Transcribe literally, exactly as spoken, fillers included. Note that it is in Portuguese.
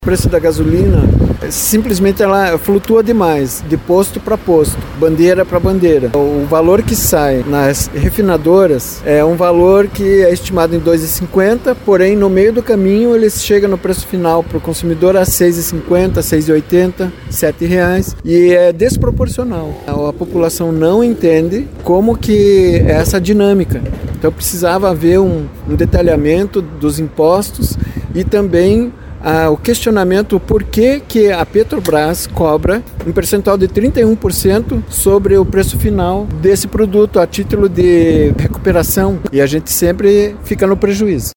O preço da gasolina, simplesmente ela flutua demais, de posto para posto, bandeira para bandeira. O valor que sai nas refinadoras é um valor que é estimado em dois reais e cinquenta centavos, porém no meio do caminho ele chega no preço final para o consumidor a seis reais e cinquenta centavos, seis reais e oitenta centavos, sete reais, e é desproporcional. A população não entende como que é essa dinâmica. Então precisava haver um, um detalhamento dos impostos e também Ah, o questionamento por que, que a Petrobras cobra um percentual de trinta e um por cento sobre o preço final desse produto a título de recuperação, e a gente sempre fica no prejuízo.